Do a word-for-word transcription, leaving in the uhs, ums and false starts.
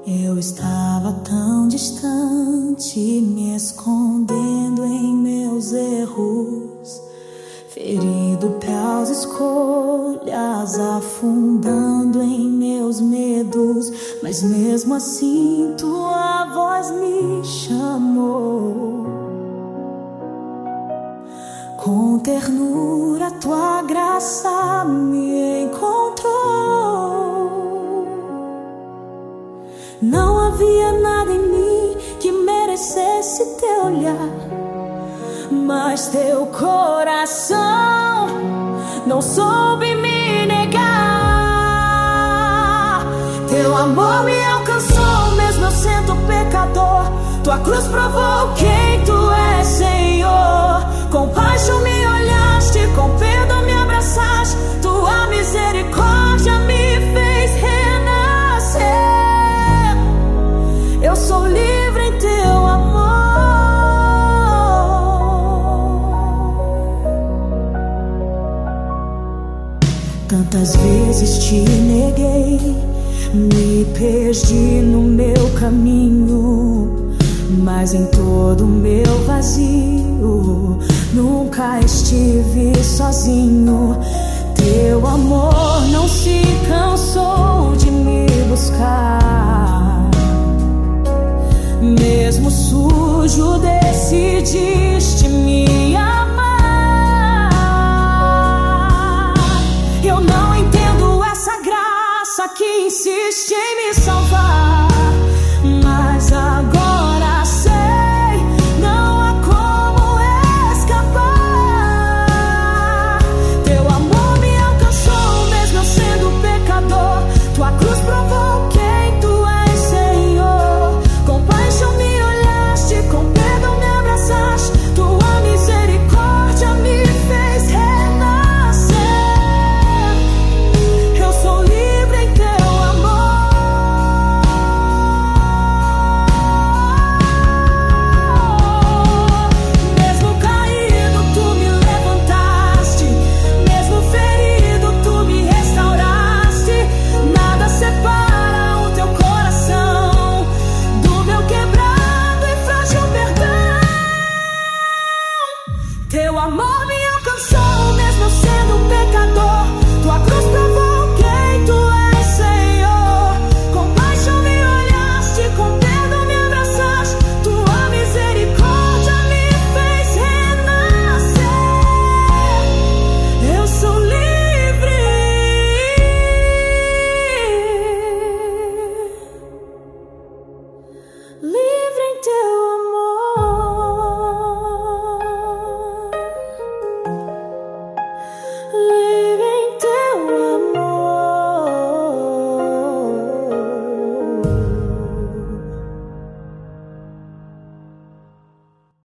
Eu estava tão distante, me escondendo em meus erros, ferido pelas escolhas, afundando em meus medos. Mas mesmo assim tua voz me chamou, com ternura tua graça me encontrou. Não havia nada em mim que merecesse teu olhar, mas teu coração não soube me negar. Teu amor me alcançou, mesmo eu sendo pecador. Tua cruz provou quem tu és, Senhor. Com paixão me olhaste, com perdão me abraçaste. Tua misericórdia me fez renascer. Eu sou livre em teu amor. Tantas vezes te neguei, me perdi no meu caminho, mas em todo meu vazio nunca estive sozinho. Teu amor não se cansou de me buscar. Mesmo sujo decidiste me amar. Eu não entendo essa graça que insiste em me salvar, mas